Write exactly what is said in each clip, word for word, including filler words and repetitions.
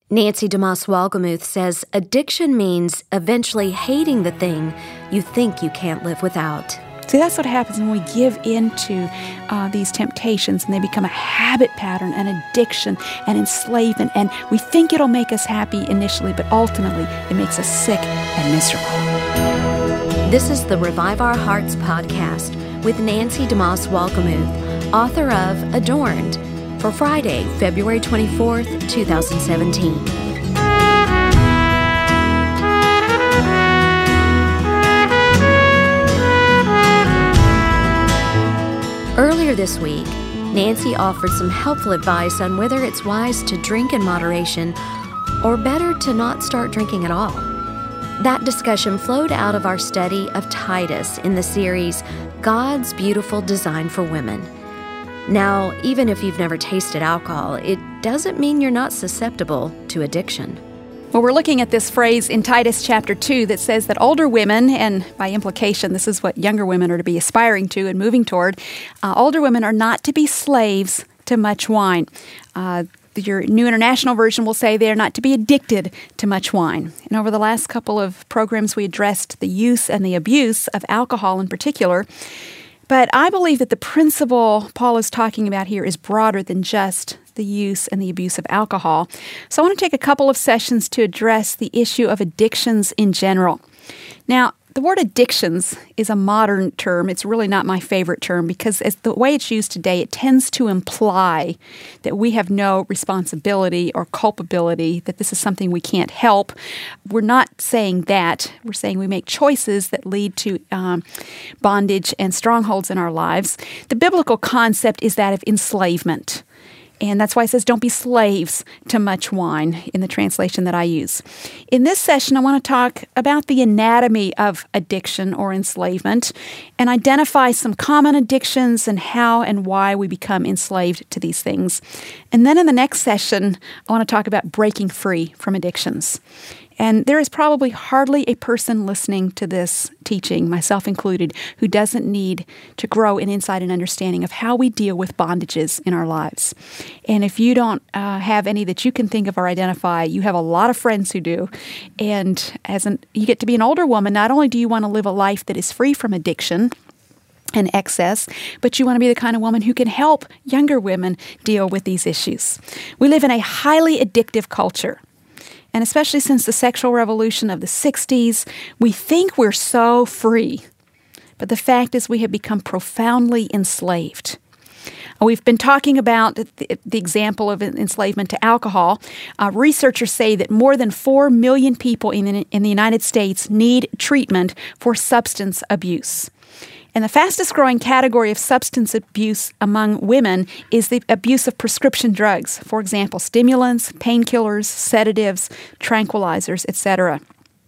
Nancy DeMoss Wolgemuth says addiction means eventually hating the thing you think you can't live without. See, that's what happens when we give in to uh, these temptations and they become a habit pattern, an addiction, an enslavement, and we think it'll make us happy initially, but ultimately it makes us sick and miserable. This is the Revive Our Hearts podcast with Nancy DeMoss Wolgemuth, author of Adorned, for Friday, February twenty-fourth, twenty seventeen. Earlier this week, Nancy offered some helpful advice on whether it's wise to drink in moderation or better to not start drinking at all. That discussion flowed out of our study of Titus in the series God's Beautiful Design for Women. Now, even if you've never tasted alcohol, it doesn't mean you're not susceptible to addiction. Well, we're looking at this phrase in Titus chapter two that says that older women, and by implication, this is what younger women are to be aspiring to and moving toward, uh, older women are not to be slaves to much wine. Uh, your New International Version will say they are not to be addicted to much wine. And over the last couple of programs, we addressed the use and the abuse of alcohol in particular. But I believe that the principle Paul is talking about here is broader than just the use and the abuse of alcohol. So I want to take a couple of sessions to address the issue of addictions in general. Now, the word addictions is a modern term. It's really not my favorite term because as the way it's used today, it tends to imply that we have no responsibility or culpability, that this is something we can't help. We're not saying that. We're saying we make choices that lead to um, bondage and strongholds in our lives. The biblical concept is that of enslavement. And that's why it says, don't be slaves to much wine in the translation that I use. In this session, I want to talk about the anatomy of addiction or enslavement and identify some common addictions and how and why we become enslaved to these things. And then in the next session, I want to talk about breaking free from addictions. And there is probably hardly a person listening to this teaching, myself included, who doesn't need to grow in insight and understanding of how we deal with bondages in our lives. And if you don't uh, have any that you can think of or identify, you have a lot of friends who do. And as an, you get to be an older woman, not only do you want to live a life that is free from addiction and excess, but you want to be the kind of woman who can help younger women deal with these issues. We live in a highly addictive culture. And especially since the sexual revolution of the sixties, we think we're so free. But the fact is we have become profoundly enslaved. We've been talking about the, the example of enslavement to alcohol. Uh, researchers say that more than four million people in the, in the United States need treatment for substance abuse. And the fastest growing category of substance abuse among women is the abuse of prescription drugs. For example, stimulants, painkillers, sedatives, tranquilizers, et cetera.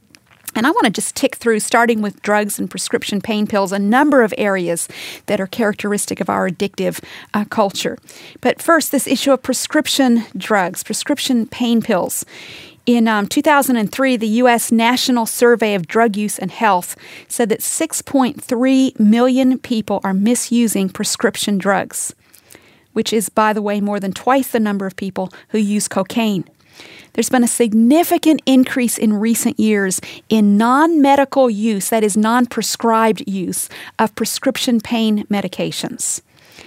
And I want to just tick through, starting with drugs and prescription pain pills, a number of areas that are characteristic of our addictive uh, culture. But first, this issue of prescription drugs, prescription pain pills. In um, two thousand three, the U S National Survey of Drug Use and Health said that six point three million people are misusing prescription drugs, which is, by the way, more than twice the number of people who use cocaine. There's been a significant increase in recent years in non-medical use, that is non-prescribed use, of prescription pain medications.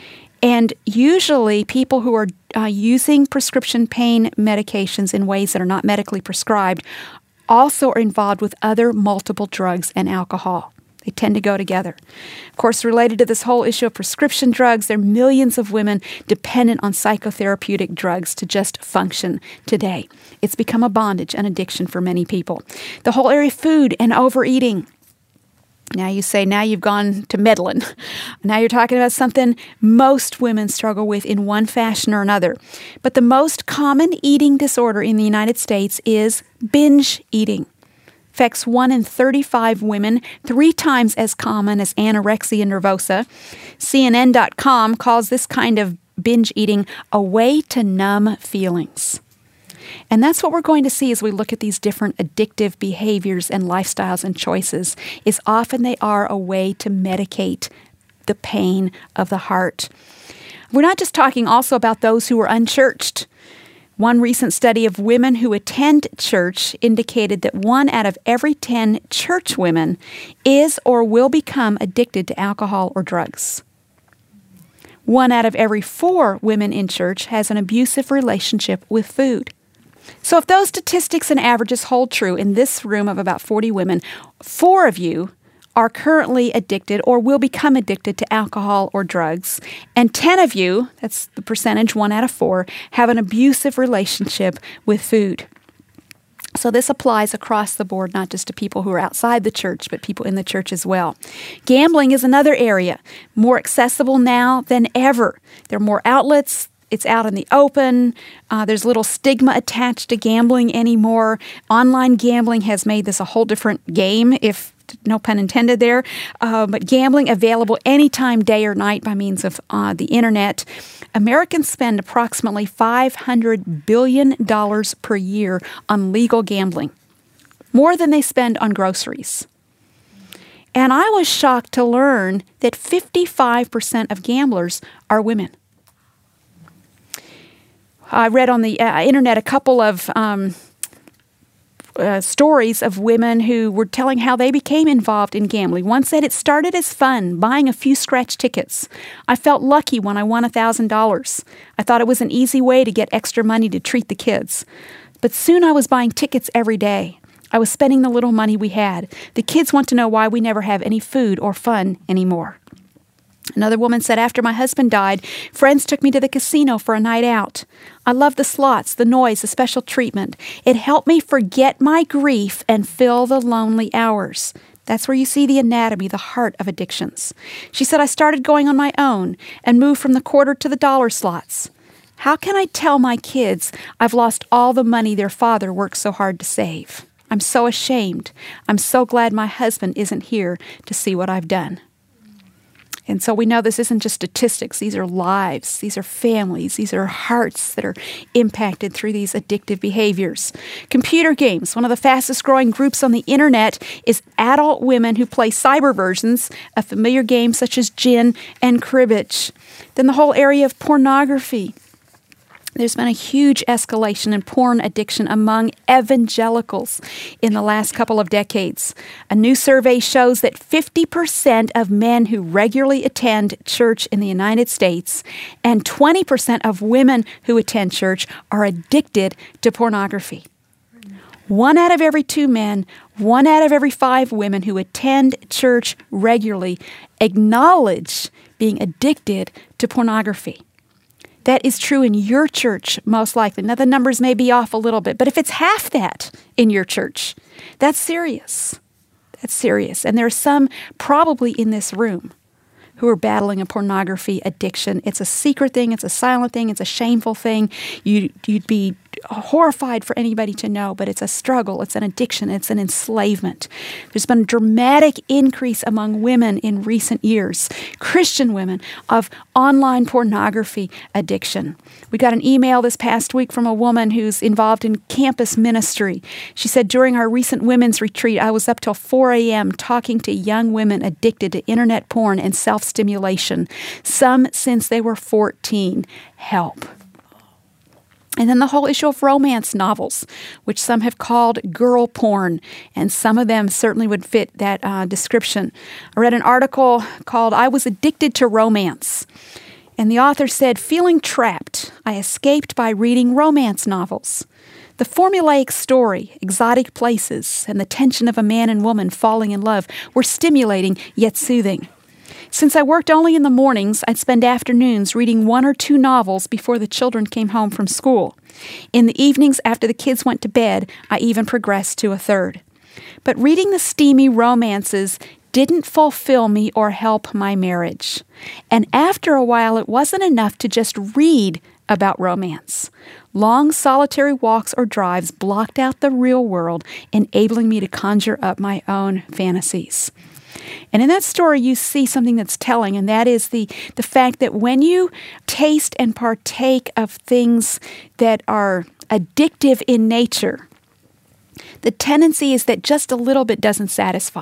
And usually people who are uh, using prescription pain medications in ways that are not medically prescribed also are involved with other multiple drugs and alcohol. They tend to go together. Of course, related to this whole issue of prescription drugs, there are millions of women dependent on psychotherapeutic drugs to just function today. It's become a bondage, an addiction for many people. The whole area of food and overeating. Now you say, now you've gone to meddling. Now you're talking about something most women struggle with in one fashion or another. But the most common eating disorder in the United States is binge eating. Affects one in thirty-five women, three times as common as anorexia nervosa. C N N dot com calls this kind of binge eating a way to numb feelings. And that's what we're going to see as we look at these different addictive behaviors and lifestyles and choices, is often they are a way to medicate the pain of the heart. We're not just talking also about those who are unchurched. One recent study of women who attend church indicated that one out of every ten church women is or will become addicted to alcohol or drugs. One out of every four women in church has an abusive relationship with food. So if those statistics and averages hold true in this room of about forty women, four of you are currently addicted or will become addicted to alcohol or drugs, and ten of you, that's the percentage, one out of four, have an abusive relationship with food. So this applies across the board, not just to people who are outside the church, but people in the church as well. Gambling is another area, more accessible now than ever. There are more outlets. It's out in the open. Uh, there's little stigma attached to gambling anymore. Online gambling has made this a whole different game, if no pun intended there. Uh, but gambling available anytime, day or night, by means of uh, the internet. Americans spend approximately five hundred billion dollars per year on legal gambling, more than they spend on groceries. And I was shocked to learn that fifty-five percent of gamblers are women. I read on the uh, internet a couple of um, uh, stories of women who were telling how they became involved in gambling. One said, "It started as fun, buying a few scratch tickets. I felt lucky when I won one thousand dollars. I thought it was an easy way to get extra money to treat the kids. But soon I was buying tickets every day. I was spending the little money we had. The kids want to know why we never have any food or fun anymore." Another woman said, "After my husband died, friends took me to the casino for a night out. I loved the slots, the noise, the special treatment. It helped me forget my grief and fill the lonely hours." That's where you see the anatomy, the heart of addictions. She said, "I started going on my own and moved from the quarter to the dollar slots. How can I tell my kids I've lost all the money their father worked so hard to save? I'm so ashamed. I'm so glad my husband isn't here to see what I've done." And so we know this isn't just statistics. These are lives. These are families. These are hearts that are impacted through these addictive behaviors. Computer games. One of the fastest growing groups on the internet is adult women who play cyber versions of familiar games such as gin and cribbage. Then the whole area of pornography. There's been a huge escalation in porn addiction among evangelicals in the last couple of decades. A new survey shows that fifty percent of men who regularly attend church in the United States and twenty percent of women who attend church are addicted to pornography. One out of every two men, one out of every five women who attend church regularly acknowledge being addicted to pornography. That is true in your church, most likely. Now, the numbers may be off a little bit, but if it's half that in your church, that's serious. That's serious. And there are some probably in this room who are battling a pornography addiction. It's a secret thing. It's a silent thing. It's a shameful thing. You, you'd be horrified for anybody to know, but it's a struggle. It's an addiction. It's an enslavement. There's been a dramatic increase among women in recent years, Christian women, of online pornography addiction. We got an email this past week from a woman who's involved in campus ministry. She said, "During our recent women's retreat, I was up till four a.m. talking to young women addicted to internet porn and self-stimulation, some since they were fourteen. Help." And then the whole issue of romance novels, which some have called girl porn, and some of them certainly would fit that uh, description. I read an article called "I Was Addicted to Romance," and the author said, "Feeling trapped, I escaped by reading romance novels. The formulaic story, exotic places, and the tension of a man and woman falling in love were stimulating yet soothing. Since I worked only in the mornings, I'd spend afternoons reading one or two novels before the children came home from school. In the evenings after the kids went to bed, I even progressed to a third. But reading the steamy romances didn't fulfill me or help my marriage. And after a while, it wasn't enough to just read about romance. Long solitary walks or drives blocked out the real world, enabling me to conjure up my own fantasies." And in that story, you see something that's telling, and that is the, the fact that when you taste and partake of things that are addictive in nature, the tendency is that just a little bit doesn't satisfy.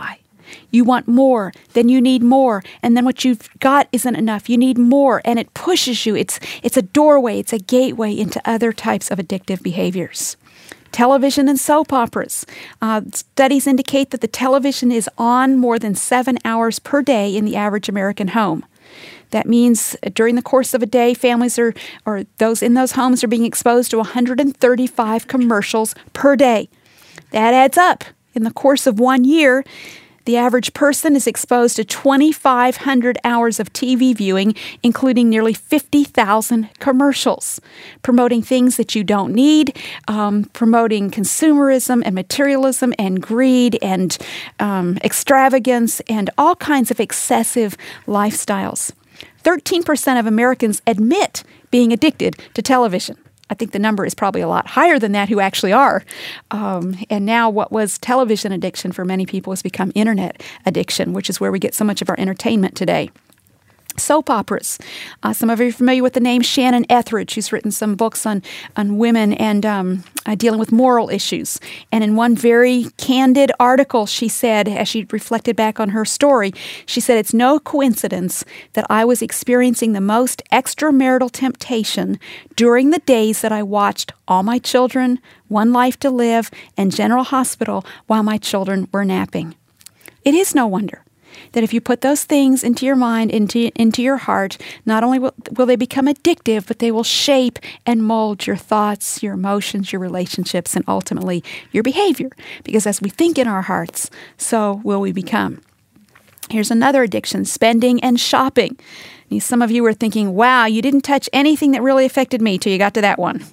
You want more, then you need more, and then what you've got isn't enough. You need more, and it pushes you. It's, it's a doorway, it's a gateway into other types of addictive behaviors. Television and soap operas. Uh, studies indicate that the television is on more than seven hours per day in the average American home. That means during the course of a day, families are, or those in those homes are being exposed to one hundred thirty-five commercials per day. That adds up. In the course of one year, the average person is exposed to twenty-five hundred hours of T V viewing, including nearly fifty thousand commercials, promoting things that you don't need, um, promoting consumerism and materialism and greed and um, extravagance and all kinds of excessive lifestyles. thirteen percent of Americans admit being addicted to television. I think the number is probably a lot higher than that who actually are. Um, and now what was television addiction for many people has become internet addiction, which is where we get so much of our entertainment today. Soap operas. Uh, some of you are familiar with the name Shannon Ethridge, who's written some books on, on women and um, uh, dealing with moral issues. And in one very candid article, she said, as she reflected back on her story, she said, "It's no coincidence that I was experiencing the most extramarital temptation during the days that I watched All My Children, One Life to Live, and General Hospital while my children were napping." It is no wonder that if you put those things into your mind, into, into your heart, not only will, will they become addictive, but they will shape and mold your thoughts, your emotions, your relationships, and ultimately your behavior. Because as we think in our hearts, so will we become. Here's another addiction, spending and shopping. Some of you were thinking, wow, you didn't touch anything that really affected me till you got to that one.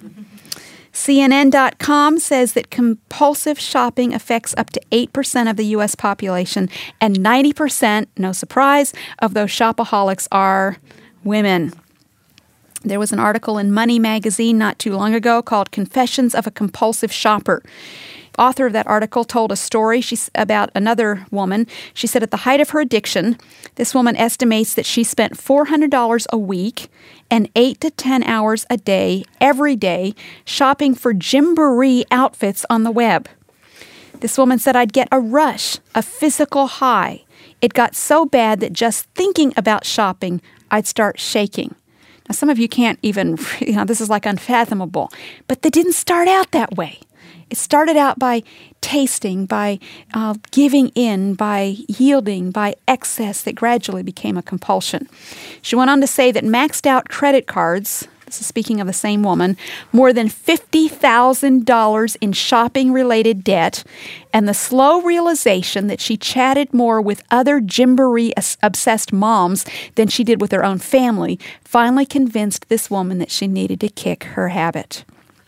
C N N dot com says that compulsive shopping affects up to eight percent of the U S population, and ninety percent, no surprise, of those shopaholics are women. There was an article in Money magazine not too long ago called Confessions of a Compulsive Shopper. Author of that article told a story she's about another woman. She said at the height of her addiction, this woman estimates that she spent four hundred dollars a week and eight to ten hours a day, every day, shopping for gymboree outfits on the web. This woman said, "I'd get a rush, a physical high. It got so bad that just thinking about shopping, I'd start shaking." Now, some of you can't even, you know, this is like unfathomable, but they didn't start out that way. It started out by tasting, by uh, giving in, by yielding, by excess that gradually became a compulsion. She went on to say that maxed out credit cards, this is speaking of the same woman, more than fifty thousand dollars in shopping-related debt, and the slow realization that she chatted more with other gymboree-obsessed moms than she did with her own family finally convinced this woman that she needed to kick her habit.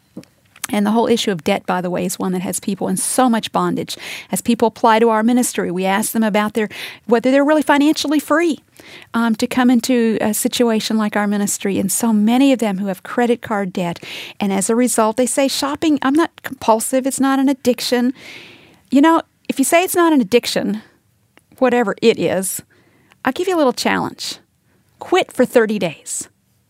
And the whole issue of debt, by the way, is one that has people in so much bondage. As people apply to our ministry, we ask them about their whether they're really financially free um, to come into a situation like our ministry. And so many of them who have credit card debt. And as a result, they say, shopping, I'm not compulsive. It's not an addiction. You know, if you say it's not an addiction, whatever it is, I'll give you a little challenge. Quit for thirty days.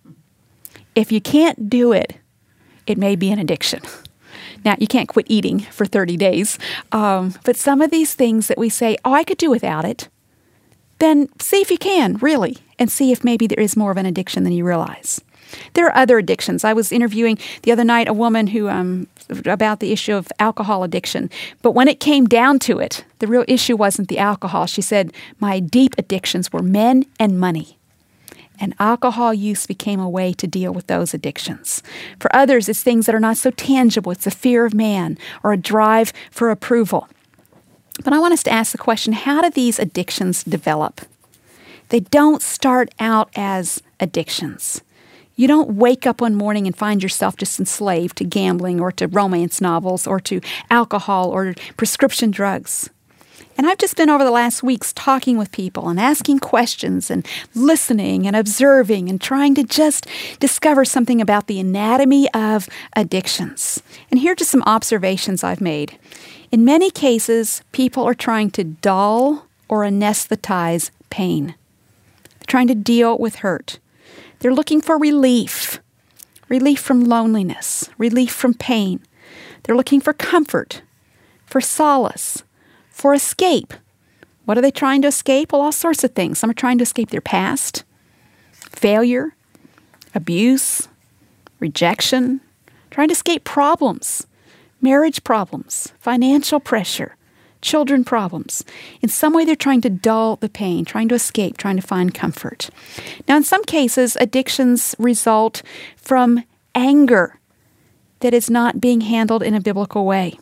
If you can't do it, it may be an addiction. Now, you can't quit eating for thirty days, um, but some of these things that we say, oh, I could do without it, then see if you can, really, and see if maybe there is more of an addiction than you realize. There are other addictions. I was interviewing the other night a woman who um, about the issue of alcohol addiction, but when it came down to it, the real issue wasn't the alcohol. She said, my deep addictions were men and money. And alcohol use became a way to deal with those addictions. For others, it's things that are not so tangible. It's a fear of man or a drive for approval. But I want us to ask the question, how do these addictions develop? They don't start out as addictions. You don't wake up one morning and find yourself just enslaved to gambling or to romance novels or to alcohol or prescription drugs. And I've just been over the last weeks talking with people and asking questions and listening and observing and trying to just discover something about the anatomy of addictions. And here are just some observations I've made. In many cases, people are trying to dull or anesthetize pain. They're trying to deal with hurt. They're looking for relief, relief from loneliness, relief from pain. They're looking for comfort, for solace, for escape, What are they trying to escape? Well, all sorts of things. Some are trying to escape their past, failure, abuse, rejection, trying to escape problems, marriage problems, financial pressure, children problems. In some way, they're trying to dull the pain, trying to escape, trying to find comfort. Now, in some cases, addictions result from anger that is not being handled in a biblical way.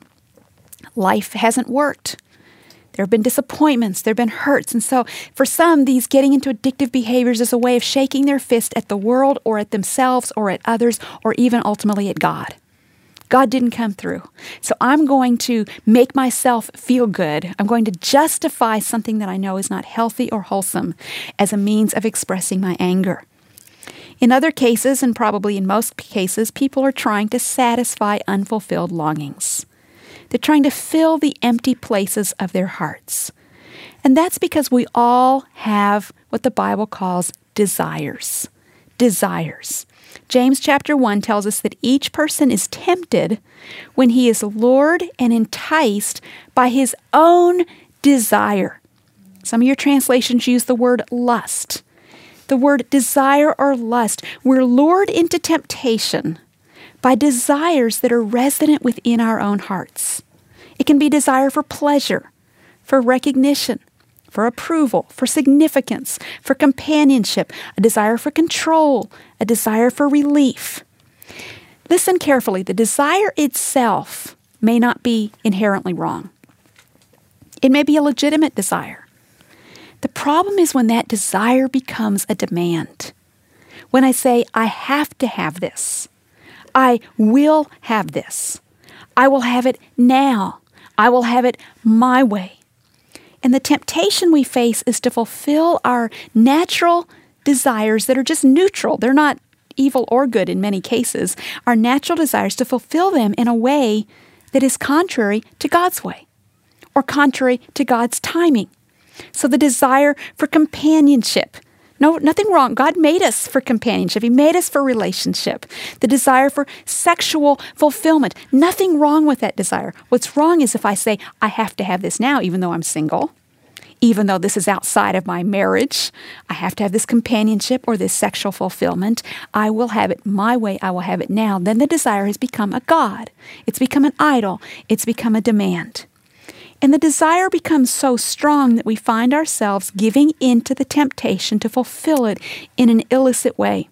Life hasn't worked. There have been disappointments, there have been hurts. And so for some, these getting into addictive behaviors is a way of shaking their fist at the world or at themselves or at others or even ultimately at God. God didn't come through. So I'm going to make myself feel good. I'm going to justify something that I know is not healthy or wholesome as a means of expressing my anger. In other cases, and probably in most cases, people are trying to satisfy unfulfilled longings. They're trying to fill the empty places of their hearts. And that's because we all have what the Bible calls desires. Desires. James chapter one tells us that each person is tempted when he is lured and enticed by his own desire. Some of your translations use the word lust. The word desire or lust. We're lured into temptation by desires that are resident within our own hearts. It can be desire for pleasure, for recognition, for approval, for significance, for companionship, a desire for control, a desire for relief. Listen carefully. The desire itself may not be inherently wrong. It may be a legitimate desire. The problem is when that desire becomes a demand. When I say, I have to have this. I will have this. I will have it now. I will have it my way. And the temptation we face is to fulfill our natural desires that are just neutral. They're not evil or good in many cases. Our natural desires to fulfill them in a way that is contrary to God's way or contrary to God's timing. So the desire for companionship. No, nothing wrong. God made us for companionship. He made us for relationship. The desire for sexual fulfillment. Nothing wrong with that desire. What's wrong is if I say, I have to have this now, even though I'm single, even though this is outside of my marriage. I have to have this companionship or this sexual fulfillment. I will have it my way. I will have it now. Then the desire has become a god. It's become an idol. It's become a demand. And the desire becomes so strong that we find ourselves giving in to the temptation to fulfill it in an illicit way.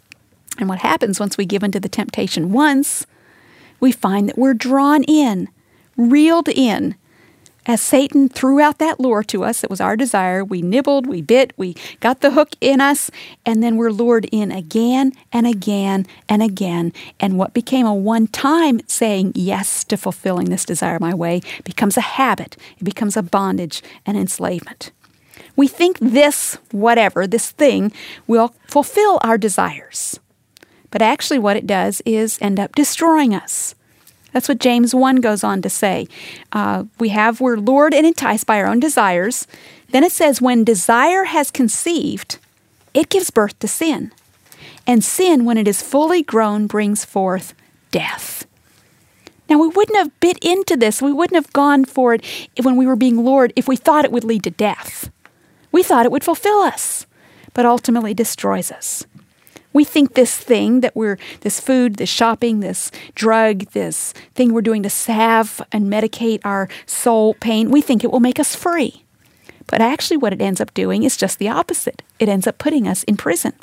And what happens once we give in to the temptation once, we find that we're drawn in, reeled in. As Satan threw out that lure to us, it was our desire. We nibbled, we bit, we got the hook in us, and then we're lured in again and again and again. And what became a one-time saying yes to fulfilling this desire my way becomes a habit. It becomes a bondage and enslavement. We think this whatever, this thing, will fulfill our desires. But actually what it does is end up destroying us. That's what James one goes on to say. Uh, we have, we're lured and enticed by our own desires. Then it says, when desire has conceived, it gives birth to sin. And sin, when it is fully grown, brings forth death. Now, we wouldn't have bit into this. We wouldn't have gone for it when we were being lured if we thought it would lead to death. We thought it would fulfill us, but ultimately destroys us. We think this thing that we're, this food, this shopping, this drug, this thing we're doing to salve and medicate our soul pain, we think it will make us free. But actually what it ends up doing is just the opposite. It ends up putting us in prison.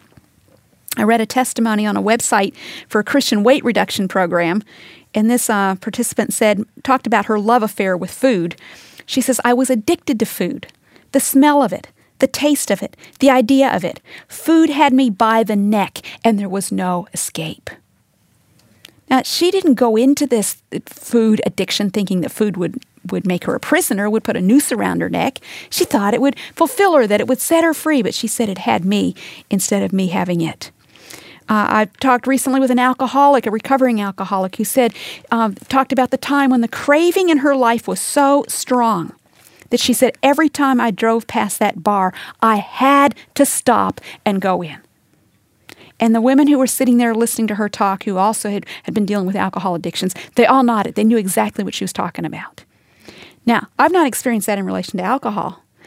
I read a testimony on a website for a Christian weight reduction program, and this uh, participant said, talked about her love affair with food. She says, I was addicted to food, the smell of it, the taste of it, the idea of it. Food had me by the neck, and there was no escape. Now, she didn't go into this food addiction thinking that food would, would make her a prisoner, would put a noose around her neck. She thought it would fulfill her, that it would set her free, but she said it had me instead of me having it. Uh, I talked recently with an alcoholic, a recovering alcoholic, who said, uh, talked about the time when the craving in her life was so strong that she said every time I drove past that bar, I had to stop and go in. And the women who were sitting there listening to her talk, who also had, had been dealing with alcohol addictions, they all nodded. They knew exactly what she was talking about. Now, I've not experienced that in relation to alcohol,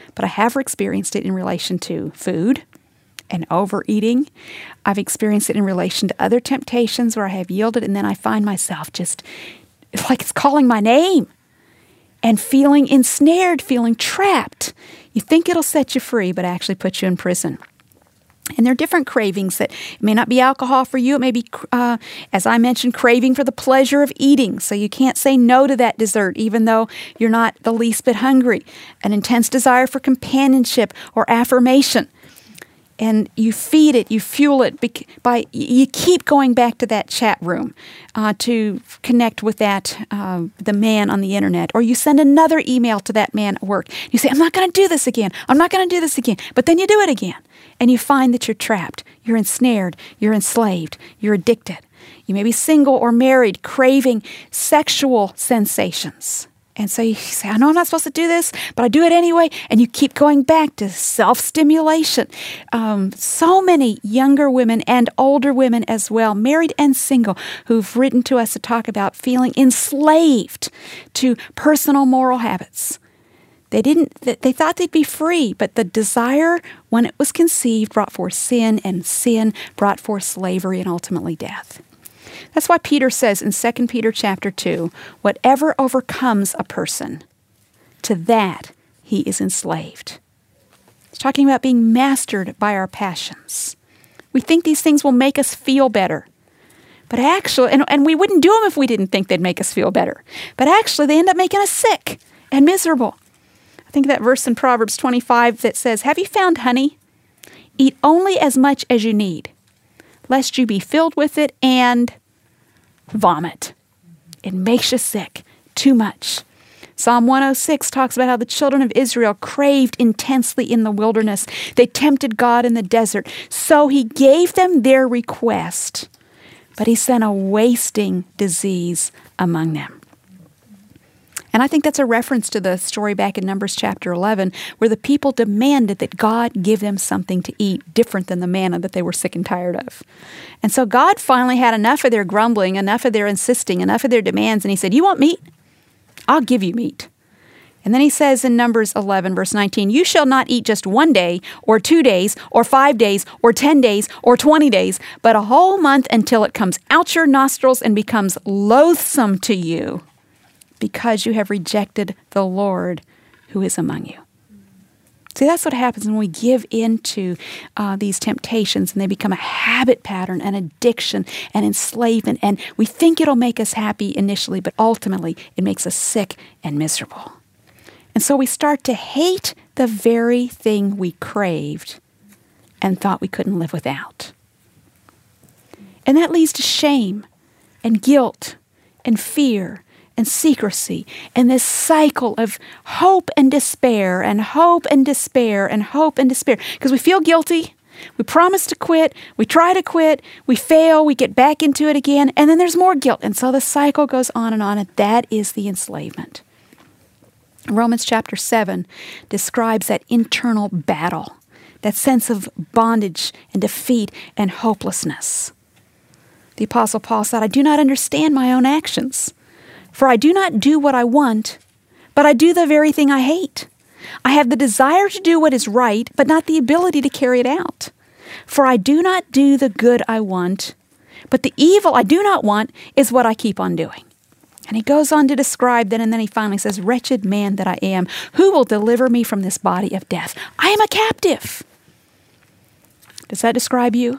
but I have experienced it in relation to food and overeating. I've experienced it in relation to other temptations where I have yielded, and then I find myself just, it's like it's calling my name and feeling ensnared, feeling trapped. You think it'll set you free, but actually puts you in prison. And there are different cravings that it may not be alcohol for you. It may be, uh, as I mentioned, craving for the pleasure of eating. So you can't say no to that dessert, even though you're not the least bit hungry. An intense desire for companionship or affirmation. And you feed it, you fuel it by, you keep going back to that chat room uh, to connect with that, uh, the man on the internet. Or you send another email to that man at work. You say, I'm not going to do this again. I'm not going to do this again. But then you do it again. And you find that you're trapped, you're ensnared, you're enslaved, you're addicted. You may be single or married, craving sexual sensations. And so you say, I know I'm not supposed to do this, but I do it anyway. And you keep going back to self-stimulation. Um, so many younger women and older women as well, married and single, who've written to us to talk about feeling enslaved to personal moral habits. They didn't, they thought they'd be free, but the desire, when it was conceived, brought forth sin, and sin brought forth slavery and ultimately death. That's why Peter says in Second Peter chapter two, whatever overcomes a person, to that he is enslaved. He's talking about being mastered by our passions. We think these things will make us feel better. But actually, and, and we wouldn't do them if we didn't think they'd make us feel better. But actually, they end up making us sick and miserable. I think of that verse in Proverbs twenty-five that says, have you found honey? Eat only as much as you need, lest you be filled with it and vomit. It makes you sick too much. Psalm one oh six talks about how the children of Israel craved intensely in the wilderness. They tempted God in the desert. So he gave them their request, but he sent a wasting disease among them. And I think that's a reference to the story back in Numbers chapter eleven, where the people demanded that God give them something to eat different than the manna that they were sick and tired of. And so God finally had enough of their grumbling, enough of their insisting, enough of their demands, and he said, you want meat? I'll give you meat. And then he says in Numbers eleven, verse nineteen, you shall not eat just one day, or two days, or five days, or ten days, or twenty days, but a whole month until it comes out your nostrils and becomes loathsome to you, because you have rejected the Lord who is among you. See, that's what happens when we give in to uh, these temptations and they become a habit pattern, an addiction, an enslavement, and we think it'll make us happy initially, but ultimately it makes us sick and miserable. And so we start to hate the very thing we craved and thought we couldn't live without. And that leads to shame and guilt and fear and secrecy, and this cycle of hope and despair, and hope and despair, and hope and despair. Because we feel guilty, we promise to quit, we try to quit, we fail, we get back into it again, and then there's more guilt. And so the cycle goes on and on, and that is the enslavement. Romans chapter seven describes that internal battle, that sense of bondage and defeat and hopelessness. The Apostle Paul said, I do not understand my own actions. For I do not do what I want, but I do the very thing I hate. I have the desire to do what is right, but not the ability to carry it out. For I do not do the good I want, but the evil I do not want is what I keep on doing. And he goes on to describe that, and then he finally says, wretched man that I am, who will deliver me from this body of death? I am a captive. Does that describe you?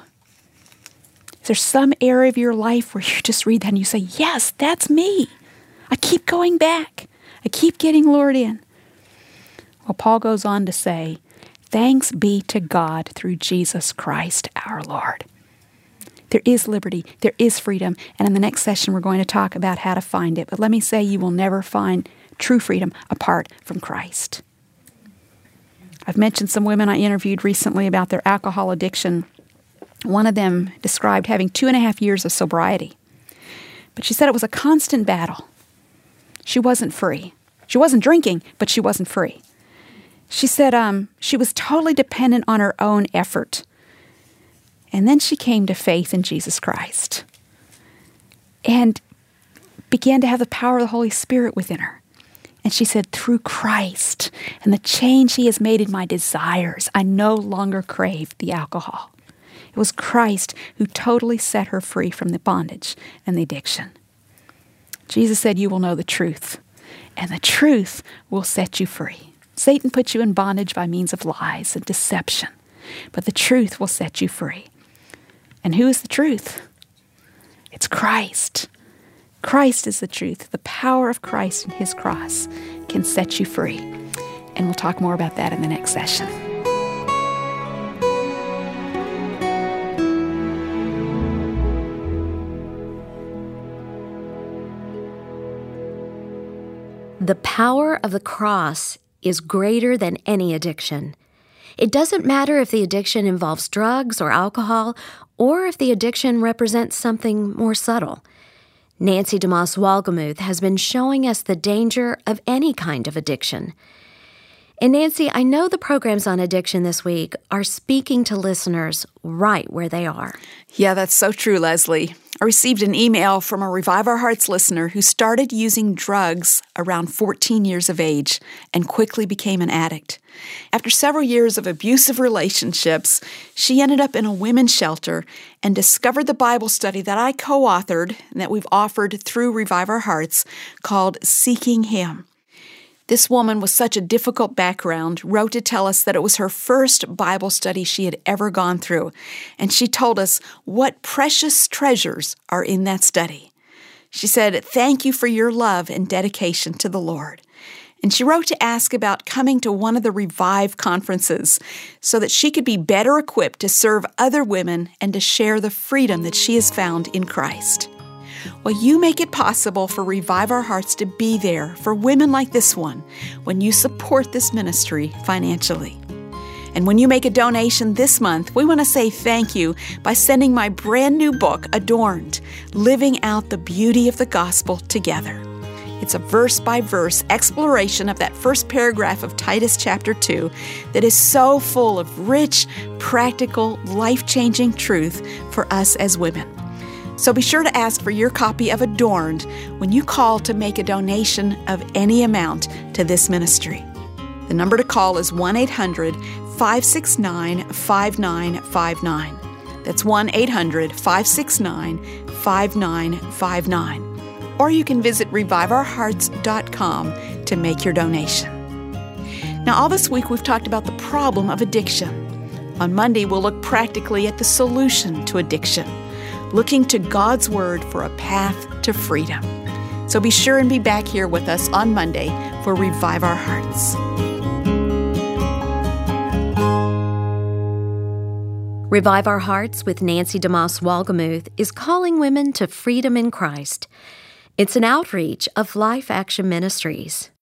Is there some area of your life where you just read that and you say, yes, that's me. I keep going back. I keep getting lured in. Well, Paul goes on to say, thanks be to God through Jesus Christ our Lord. There is liberty. There is freedom. And in the next session, we're going to talk about how to find it. But let me say, you will never find true freedom apart from Christ. I've mentioned some women I interviewed recently about their alcohol addiction. One of them described having two and a half years of sobriety. But she said it was a constant battle. She wasn't free. She wasn't drinking, but she wasn't free. She said um, she was totally dependent on her own effort. And then she came to faith in Jesus Christ and began to have the power of the Holy Spirit within her. And she said, through Christ and the change he has made in my desires, I no longer crave the alcohol. It was Christ who totally set her free from the bondage and the addiction. Jesus said, you will know the truth, and the truth will set you free. Satan puts you in bondage by means of lies and deception, but the truth will set you free. And who is the truth? It's Christ. Christ is the truth. The power of Christ and his cross can set you free. And we'll talk more about that in the next session. The power of the cross is greater than any addiction. It doesn't matter if the addiction involves drugs or alcohol, or if the addiction represents something more subtle. Nancy DeMoss Wolgemuth has been showing us the danger of any kind of addiction. And Nancy, I know the programs on addiction this week are speaking to listeners right where they are. Yeah, that's so true, Leslie. I received an email from a Revive Our Hearts listener who started using drugs around fourteen years of age and quickly became an addict. After several years of abusive relationships, she ended up in a women's shelter and discovered the Bible study that I co-authored and that we've offered through Revive Our Hearts called Seeking Him. This woman with such a difficult background wrote to tell us that it was her first Bible study she had ever gone through, and she told us what precious treasures are in that study. She said, "Thank you for your love and dedication to the Lord." And she wrote to ask about coming to one of the Revive conferences so that she could be better equipped to serve other women and to share the freedom that she has found in Christ. Well, you make it possible for Revive Our Hearts to be there for women like this one when you support this ministry financially. And when you make a donation this month, we want to say thank you by sending my brand new book, Adorned, Living Out the Beauty of the Gospel Together. It's a verse-by-verse exploration of that first paragraph of Titus chapter two that is so full of rich, practical, life-changing truth for us as women. So be sure to ask for your copy of Adorned when you call to make a donation of any amount to this ministry. The number to call is one eight hundred five six nine five nine five nine. That's one eight hundred five six nine five nine five nine. Or you can visit revive our hearts dot com to make your donation. Now, all this week we've talked about the problem of addiction. On Monday, we'll look practically at the solution to addiction, looking to God's Word for a path to freedom. So be sure and be back here with us on Monday for Revive Our Hearts. Revive Our Hearts with Nancy DeMoss Wolgemuth is calling women to freedom in Christ. It's an outreach of Life Action Ministries.